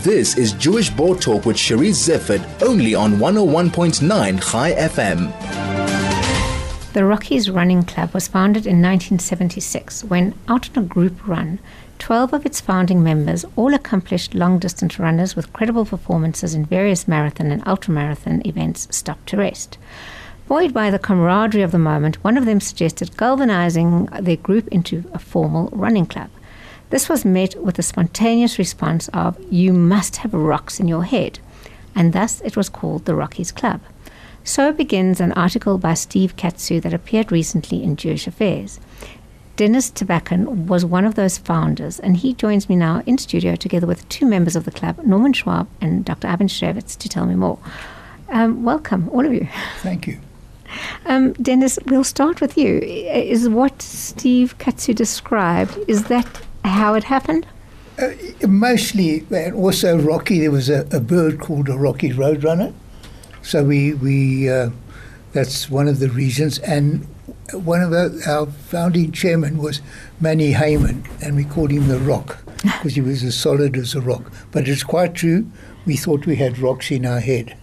This is Jewish Board Talk with Cherise Zifford, only on 101.9 Chai FM. The Rockies Running Club was founded in 1976 when, out on a group run, 12 of its founding members, all accomplished long-distance runners with credible performances in various marathon and ultramarathon events, stopped to rest. Buoyed by the camaraderie of the moment, one of them suggested galvanizing their group into a formal running club. This was met with a spontaneous response of, "You must have rocks in your head," and thus it was called the Rockies Club. So begins an article by Steve Katsu that appeared recently in Jewish Affairs. Dennis Tabakan was one of those founders, and he joins me now in studio together with two members of the club, Norman Schwab and Dr. Ivan Shravitz, to tell me more. Welcome, all of you. Thank you. Dennis, we'll start with you. Is what Steve Katsu described, is that how it happened? Mostly, and also Rocky, there was a bird called a Rocky Roadrunner. So we that's one of the reasons. And one of our founding chairman was Manny Heyman, and we called him the Rock because he was as solid as a rock. But it's quite true. We thought we had rocks in our head.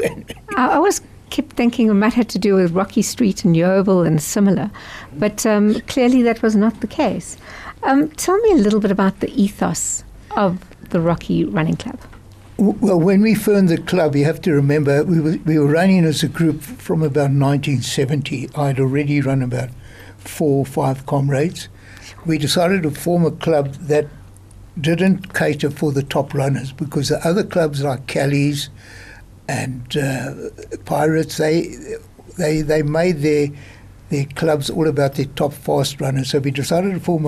I always kept thinking it might have to do with Rocky Street and Yeovil and similar, but clearly that was not the case. Tell me a little bit about the ethos of the Rocky Running Club. Well, when we formed the club, you have to remember we were running as a group from about 1970. I'd already run about 4 or 5 comrades. We decided to form a club that didn't cater for the top runners, because the other clubs like Callies and Pirates, they made their clubs all about their top fast runners. So we decided to form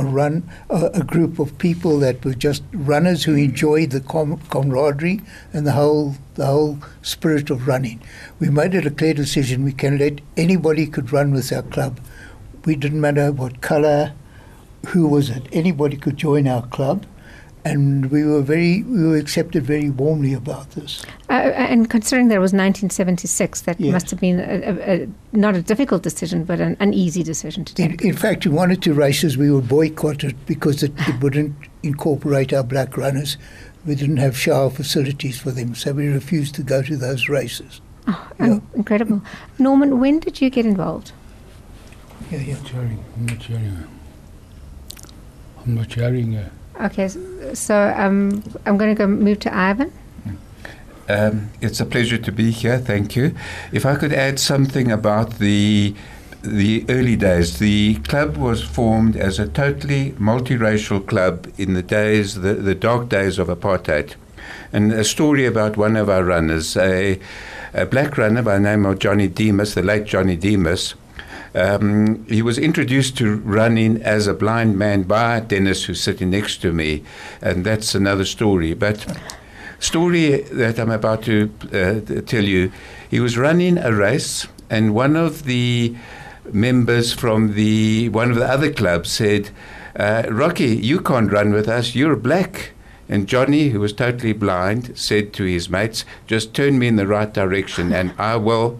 a group of people that were just runners who enjoyed the camaraderie and the whole spirit of running. We made it a clear decision. We can let anybody could run with our club. We didn't matter what colour, who was it. Anybody could join our club. And we were accepted very warmly about this. And considering that it was 1976, that must have been not a difficult decision, but an easy decision to take. In fact, in one or two races we were boycotted because it wouldn't incorporate our black runners. We didn't have shower facilities for them, so we refused to go to those races. Oh, incredible. Norman, when did you get involved? Yeah. I'm not sharing. Okay, so I'm going to move to Ivan. It's a pleasure to be here, thank you. If I could add something about the early days. The club was formed as a totally multiracial club in the dark days of apartheid. And a story about one of our runners, a black runner by the name of Johnny Demas, the late Johnny Demas. He was introduced to running as a blind man by Dennis, who's sitting next to me, and that's another story. But story that I'm about to tell you, he was running a race, and one of the members from one of the other clubs said, "Rocky, you can't run with us, you're black." And Johnny, who was totally blind, said to his mates, "Just turn me in the right direction and I will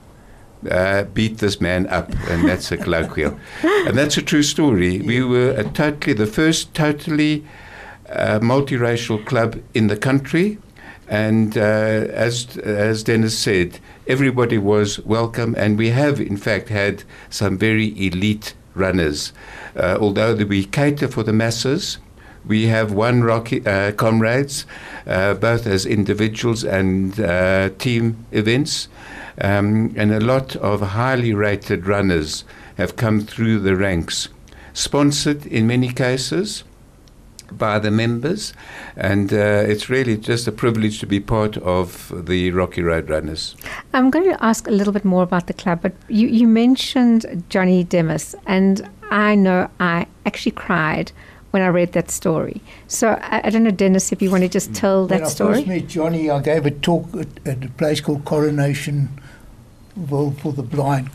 beat this man up," and that's a colloquial. And that's a true story. We were the first totally multiracial club in the country, and as Dennis said, everybody was welcome, and we have in fact had some very elite runners. Although we cater for the masses, we have won Rocky comrades, both as individuals and team events. And a lot of highly rated runners have come through the ranks, sponsored in many cases by the members, and it's really just a privilege to be part of the Rocky Road Runners. I'm going to ask a little bit more about the club, but you mentioned Johnny Demas, and I know I actually cried when I read that story. So I don't know, Dennis, if you want to just tell that story. When I first met Johnny, I gave a talk at a place called Coronation for the blind.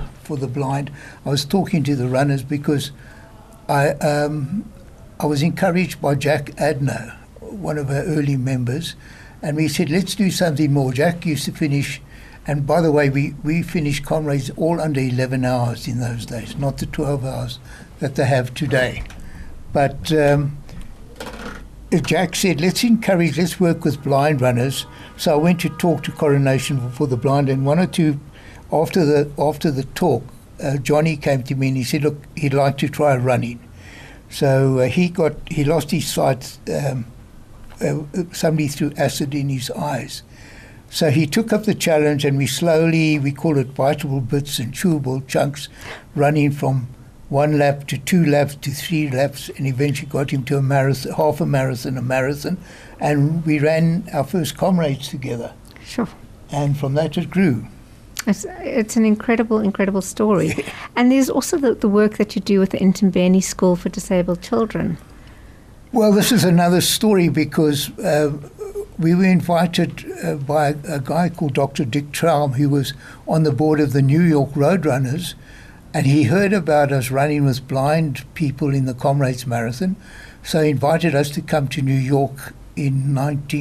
I was talking to the runners because I was encouraged by Jack Adno, one of our early members, and we said, let's do something more. Jack used to finish, and by the way, we finished comrades all under 11 hours in those days, not the 12 hours that they have today. But Jack said, let's work with blind runners. So I went to talk to Coronation for the Blind, and one or two, after the talk, Johnny came to me and he said, look, he'd like to try running. So he lost his sight. Somebody threw acid in his eyes. So he took up the challenge, and we call it biteable bits and chewable chunks, running from 1 lap to 2 laps to 3 laps, and eventually got him to a marathon, half a marathon, and we ran our first comrades together. Sure. And from that it grew. It's an incredible story. And there's also the work that you do with the Ntambeni School for Disabled Children. Well, this is another story because we were invited by a guy called Dr. Dick Traum, who was on the board of the New York Roadrunners, and he heard about us running with blind people in the Comrades Marathon, so he invited us to come to New York in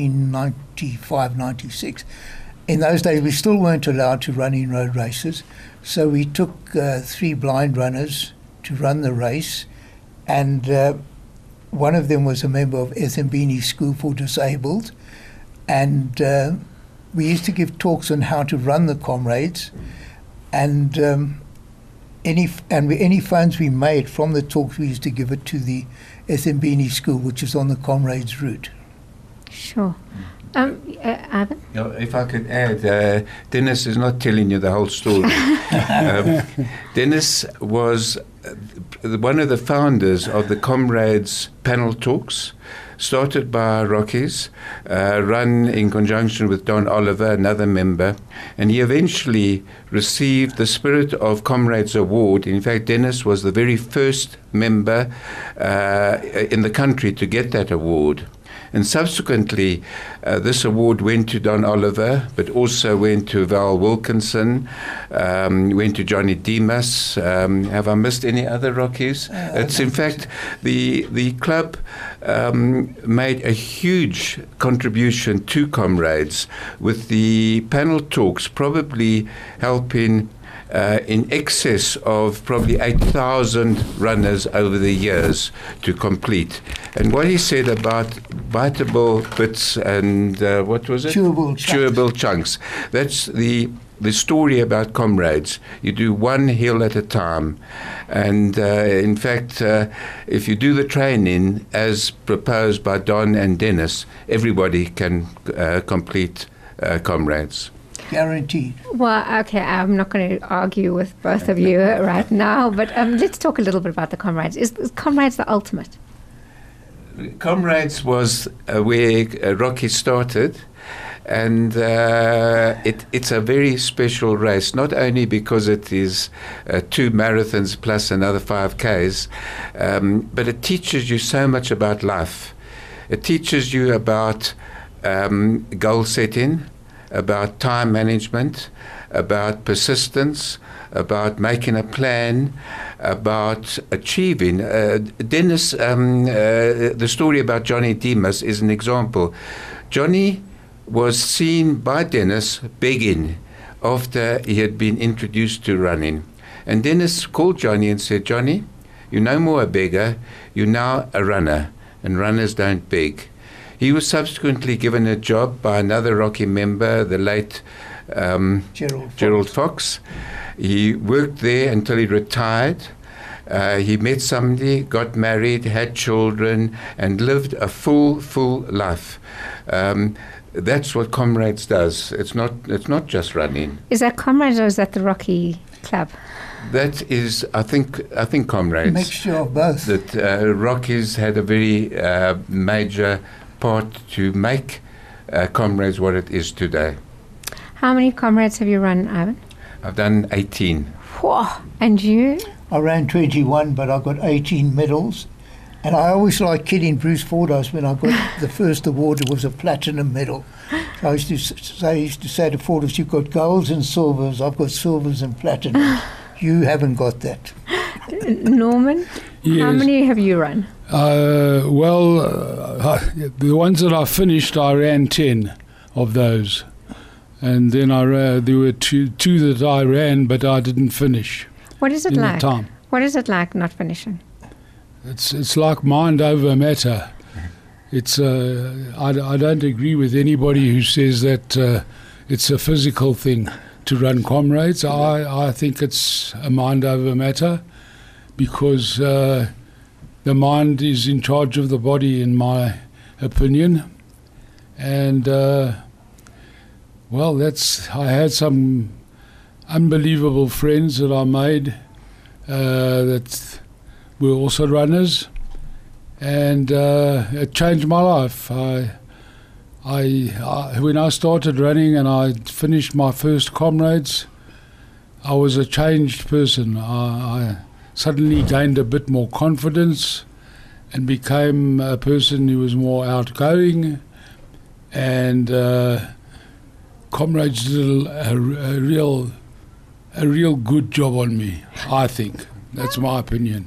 1995-96. In those days, we still weren't allowed to run in road races, so we took 3 blind runners to run the race, and one of them was a member of Ntambeni School for Disabled, and we used to give talks on how to run the Comrades, and any funds we made from the talks, we used to give it to the Ntambeni School, which is on the Comrades route. Sure. Ivan? If I could add, Dennis is not telling you the whole story. Dennis was one of the founders of the Comrades panel talks, started by Rockies, run in conjunction with Don Oliver, another member, and he eventually received the Spirit of Comrades Award. In fact, Dennis was the very first member in the country to get that award. And subsequently, this award went to Don Oliver, but also went to Val Wilkinson, went to Johnny Demas. Have I missed any other Rockies? It's in fact, the club made a huge contribution to Comrades with the panel talks, probably helping in excess of probably 8,000 runners over the years to complete. And what he said about biteable bits and what was it? Chewable chunks. That's the story about Comrades. You do one hill at a time. And in fact, if you do the training as proposed by Don and Dennis, everybody can complete Comrades. Guaranteed. Well, okay, I'm not going to argue with both of you right now, but let's talk a little bit about the Comrades. Is Comrades the ultimate? Comrades was where Rocky started, and it's a very special race, not only because it is 2 marathons plus another 5Ks, but it teaches you so much about life. It teaches you about goal setting, about time management, about persistence, about making a plan, about achieving. Dennis, the story about Johnny Demas is an example. Johnny was seen by Dennis begging after he had been introduced to running. And Dennis called Johnny and said, Johnny, you're no more a beggar, you're now a runner, and runners don't beg. He was subsequently given a job by another Rocky member, the late Gerald Fox. He worked there until he retired. He met somebody, got married, had children, and lived a full life. That's what Comrades does. It's not just running. Is that Comrades or is that the Rocky Club? That is, I think Comrades. Mixture of both. That Rockies had a very major part to make Comrades what it is today. How many Comrades have you run, Ivan? I've done 18. Whoa. And you? I ran 21, but I got 18 medals. And I always like kidding Bruce Fordyce when I got the first award. It was a platinum medal. So I used to say to Fordyce, you've got golds and silvers. I've got silvers and platinum. You haven't got that. Norman, yes. How many have you run? The ones that I finished, I ran 10 of those. And then there were two that I ran, but I didn't finish. What is it in like? The time. What is it like not finishing? It's like mind over matter. it's I don't agree with anybody who says that it's a physical thing to run Comrades. I think it's a mind over matter, because the mind is in charge of the body, in my opinion. And well, I had some unbelievable friends that I made that were also runners, and it changed my life. When I started running and I finished my first Comrades, I was a changed person. I suddenly gained a bit more confidence and became a person who was more outgoing, and Comrades did a real good job on me, I think. That's my opinion.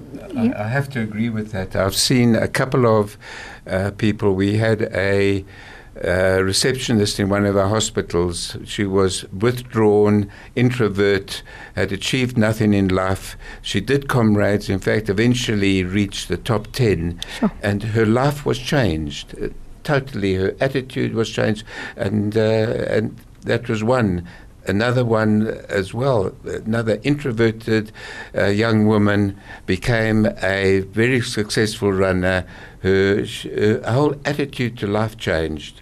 I have to agree with that. I've seen a couple of people. We had a receptionist in one of our hospitals. She was withdrawn, introvert, had achieved nothing in life. She did Comrades, in fact, eventually reached the top 10, and her life was changed. Totally, her attitude was changed, and that was one. Another one as well, another introverted young woman became a very successful runner. Her whole attitude to life changed.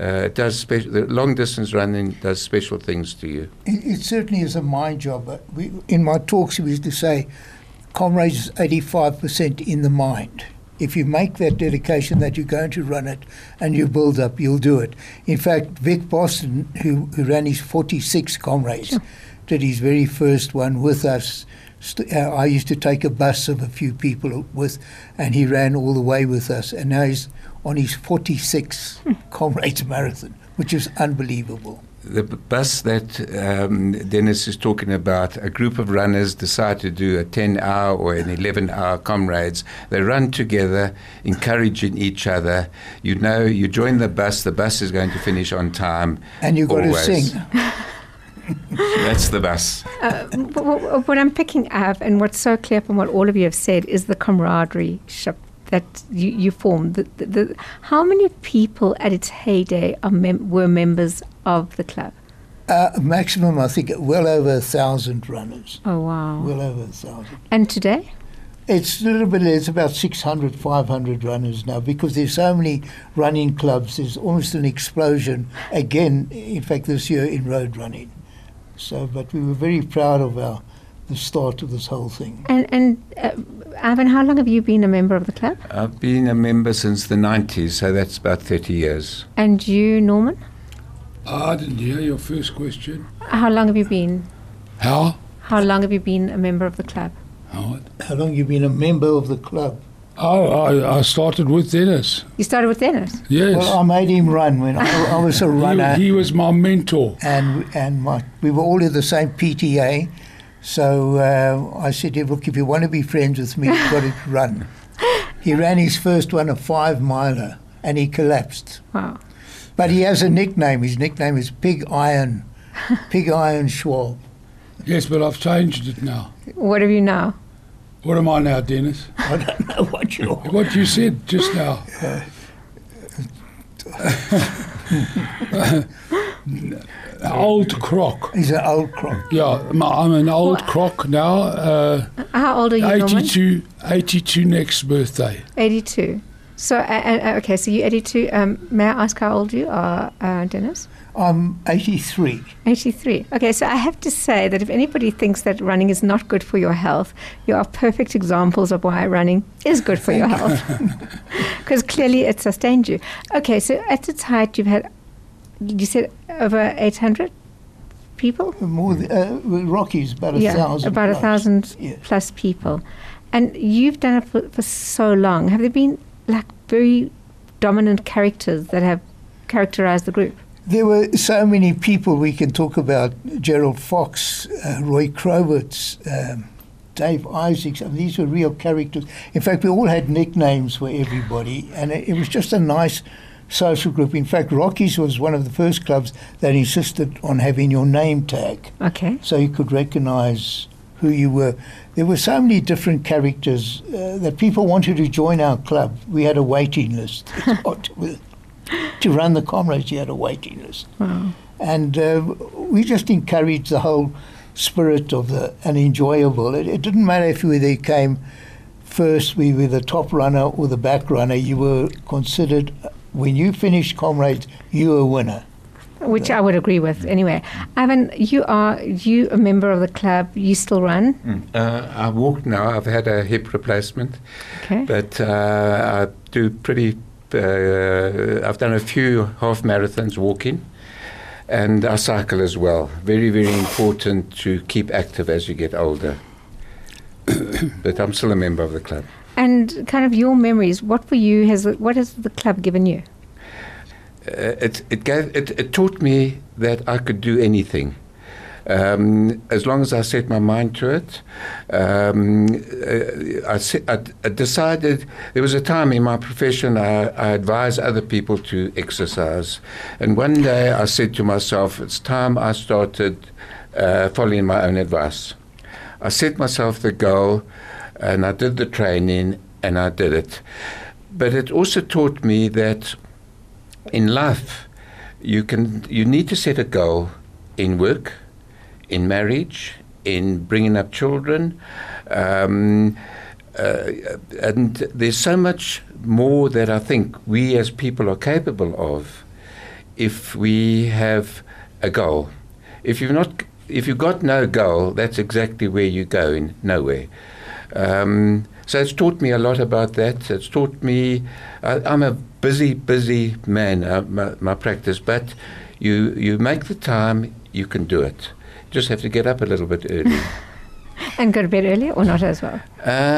The long distance running does special things to you. It certainly is a mind job. In my talks, we used to say, Comrades is 85% in the mind. If you make that dedication that you're going to run it and you build up, you'll do it. In fact, Vic Boston, who ran his 46 Comrades, did his very first one with us. I used to take a bus of a few people with, and he ran all the way with us. And now he's on his 46 Comrades marathon, which is unbelievable. The bus that Dennis is talking about, a group of runners decide to do a 10-hour or an 11-hour Comrades. They run together, encouraging each other. You know, you join the bus is going to finish on time. And you've got to sing. That's the bus. What I'm picking up, and what's so clear from what all of you have said, is the camaraderie that you formed. How many people at its heyday were members of the club? Maximum, I think, well over 1,000 runners. Oh, wow. Well over 1,000. And today? It's a little bit, it's about 600, 500 runners now, because there's so many running clubs. There's almost an explosion again, in fact, this year in road running. So, but we were very proud of the start of this whole thing. And Ivan, how long have you been a member of the club? I've been a member since the 90s, so that's about 30 years. And you, Norman? I didn't hear your first question. How long have you been? How? How long have you been a member of the club? How long have you been a member of the club? I started with Dennis. You started with Dennis? Yes. Well, I made him run when I was a runner. He was my mentor. And we were all in the same PTA. So I said, look, if you want to be friends with me, you've got to run. He ran his first one, a 5-miler, and he collapsed. Wow. But he has a nickname. His nickname is Pig Iron Schwab. Yes, but I've changed it now. What have you now? What am I now, Dennis? I don't know what you are. What you said just now. Old croc. He's an old croc. Yeah, I'm an old croc now. How old are you, 82, 82 next birthday. 82. So, okay, so you're 82. May I ask how old you are, Dennis? I'm 83. 83. Okay, so I have to say that if anybody thinks that running is not good for your health, you are perfect examples of why running is good for your health. Because clearly it sustained you. Okay, so at its height, you said over 800 people? More Rockies, about 1,000. About 1,000 plus people. And you've done it for so long. Have there been like very dominant characters that have characterized the group? There were so many people we can talk about. Gerald Fox, Roy Crowitz, Dave Isaacs. I mean, these were real characters. In fact, we all had nicknames for everybody, and it was just a nice social group. In fact, Rockies was one of the first clubs that insisted on having your name tag. Okay. So you could recognize who you were. There were so many different characters that people wanted to join our club. We had a waiting list. To run the Comrades, you had a waiting list. Wow. And we just encouraged the whole spirit of and enjoyable. It didn't matter if they came first, we were the top runner or the back runner. You were considered, when you finished Comrades, you were a winner. Which I would agree with. Anyway, Ivan, you a member of the club? You still run? I walk now. I've had a hip replacement. Okay. But I do pretty. I've done a few half marathons walking, and I cycle as well. Very, very important to keep active as you get older. But I'm still a member of the club. And kind of your memories. What has the club given you? It taught me that I could do anything, as long as I set my mind to it. I decided there was a time in my profession I advised other people to exercise, and one day I said to myself, it's time I started following my own advice. I set myself the goal, and I did the training, and I did it. But it also taught me that in life, you need to set a goal in work, in marriage, in bringing up children, and there's so much more that I think we as people are capable of if we have a goal. If you've got no goal, that's exactly where you're going, nowhere. So it's taught me a lot about that. It's taught me, I'm a busy man, my practice, but you make the time, you can do it. Just have to get up a little bit early. And go to bed early or not as well?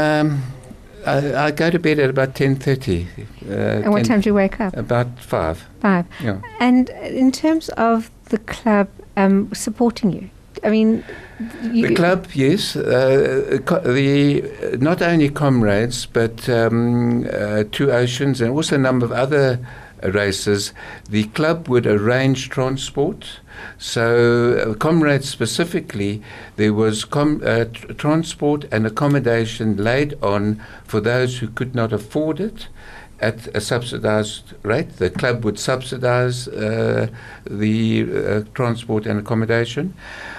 I go to bed at about 10:30. And what time do you wake up? About 5. 5. Yeah. And in terms of the club supporting you, I mean, the club, yes. Not only Comrades, but Two Oceans and also a number of other races. The club would arrange transport. So Comrades specifically, there was transport and accommodation laid on for those who could not afford it at a subsidised rate. The club would subsidise the transport and accommodation.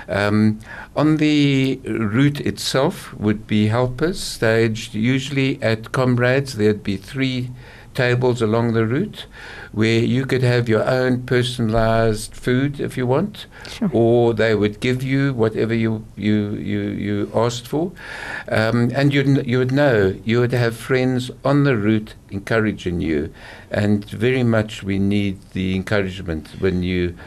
On the route itself would be helpers staged. Usually at Comrades there'd be 3 tables along the route where you could have your own personalised food if you want, sure, or they would give you whatever you asked for, and you would know you would have friends on the route encouraging you, and very much we need the encouragement when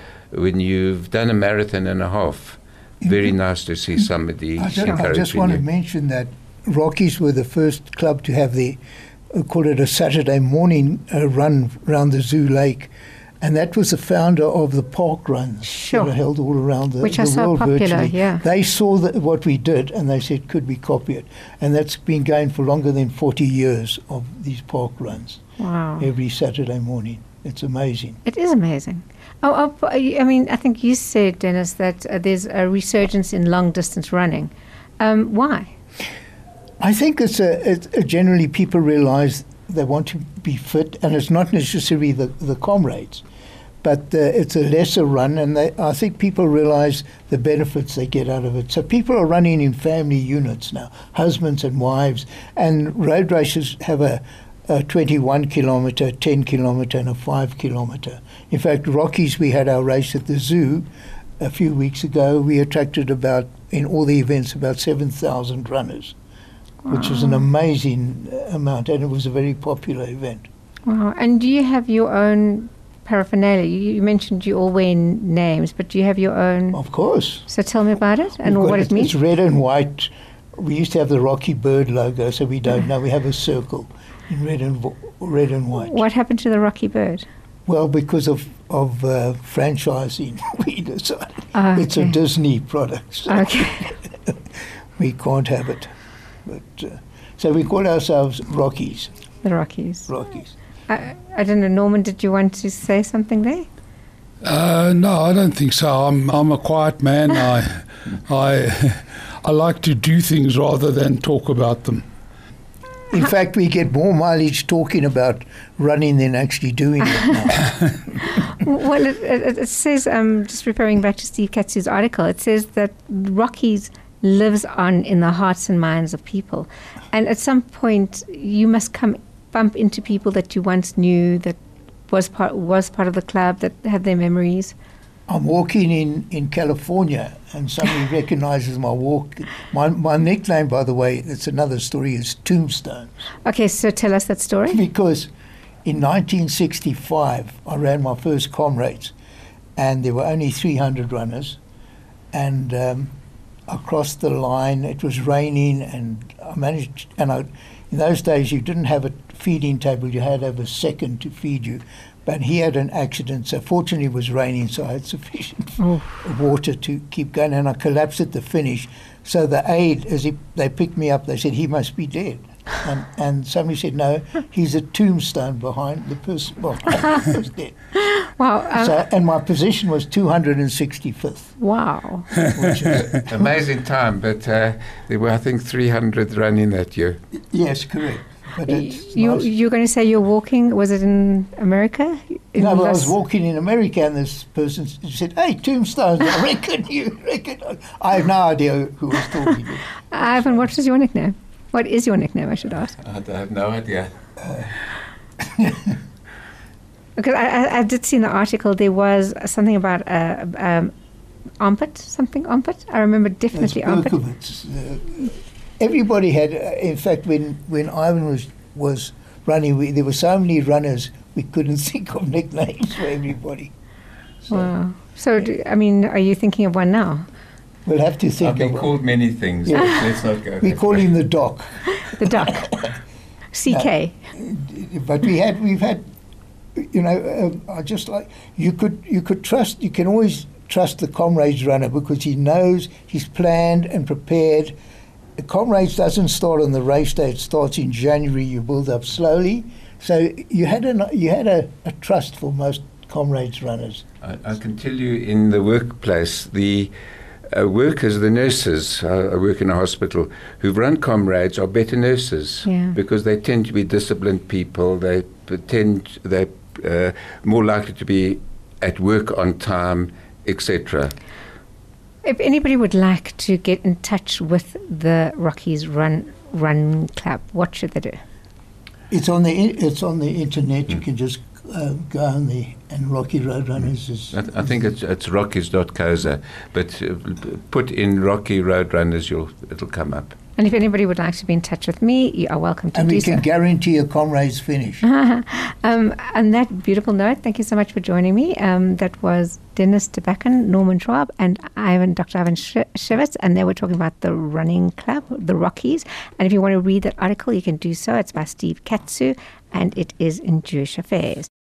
you've done a marathon and a half. Very nice to see somebody encouraging you. I just want to mention that Rockies were the first club to have we call it a Saturday morning run around the Zoo Lake, and that was the founder of the park runs sure, that are held all around the, which the are so world popular, virtually. yeah. They saw what we did and they said, could we copy it? And that's been going for longer than 40 years of these park runs. Wow. Every Saturday morning. It's amazing. It is amazing. I mean, I think you said, Dennis, that there's a resurgence in long-distance running. Why? I think it's generally people realise they want to be fit, and it's not necessarily the Comrades, but it's a lesser run, and I think people realise the benefits they get out of it. So people are running in family units now, husbands and wives, and road races have a 21 kilometre, 10 kilometre and a 5 kilometre. In fact, Rockies, we had our race at the zoo a few weeks ago. We attracted in all the events, about 7,000 runners. Wow. Which is an amazing amount, and it was a very popular event. Wow. And do you have your own paraphernalia? You mentioned you all wear names, but do you have your own? Of course. So tell me about it and what it means. It's red and white. We used to have the Rocky Bird logo, so we don't now. We have a circle in red and white. What happened to the Rocky Bird? Well, because of franchising, we decided okay, it's a Disney product. So okay. We can't have it. But so we call ourselves Rockies. The Rockies. Rockies. I don't know, Norman, did you want to say something there? No, I don't think so. I'm a quiet man. I I like to do things rather than talk about them. In fact, we get more mileage talking about running than actually doing it now. Well, it says, just referring back to Steve Katsu's article, it says that Rockies lives on in the hearts and minds of people. And at some point, you must bump into people that you once knew, that was part of the club, that had their memories. I'm walking in California and somebody recognizes my walk. My nickname, by the way, it's another story, is Tombstone. Okay, so tell us that story. Because in 1965, I ran my first Comrades, and there were only 300 runners. And I crossed the line. It was raining, and I managed. In those days, you didn't have a feeding table. You had to have a second to feed you. But he had an accident, so fortunately it was raining, so I had sufficient water to keep going, and I collapsed at the finish. So the aide, they picked me up, they said, he must be dead. And somebody said, no, he's a tombstone behind the person who was dead. Wow. And my position was 265th. Wow. Which is, Amazing time, but there were, I think, 300 running that year. yes, correct. But it's You're going to say you're walking, was it in America? No, I was walking in America and this person said, hey, Tombstone, I reckon you reckon. I have no idea who was talking to. Ivan, what is your nickname? What is your nickname, I should ask? I have no idea. Because I did see in the article there was something about armpit. I remember definitely armpit. Everybody had, in fact, when Ivan was running, there were so many runners, we couldn't think of nicknames for everybody. So wow. So, are you thinking of one now? We'll have to think I've been of called many things. Yeah. Let's not go. We call him the Doc. The Duck. CK. But we've had, I just like, you can always trust the Comrades runner because he knows, he's planned and prepared. The Comrades doesn't start on the race day, it starts in January, you build up slowly. So you had a trust for most Comrades runners. I can tell you in the workplace, the workers, the nurses, I work in a hospital, who've run Comrades are better nurses because they tend to be disciplined people. They're more likely to be at work on time, etc. If anybody would like to get in touch with the Rockies Run Club, what should they do? It's on the internet. You can just go on and Rocky Road Runners is. I think it's rockies.coza, but put in Rocky Road Runners, it'll come up. And if anybody would like to be in touch with me, you are welcome to do so. And we can guarantee a Comrades finish. On that beautiful note, thank you so much for joining me. That was Dennis de Backen, Norman Schwab, and Dr. Ivan Shivitz, and they were talking about the running club, the Rockies. And if you want to read that article, you can do so. It's by Steve Katsu, and it is in Jewish Affairs.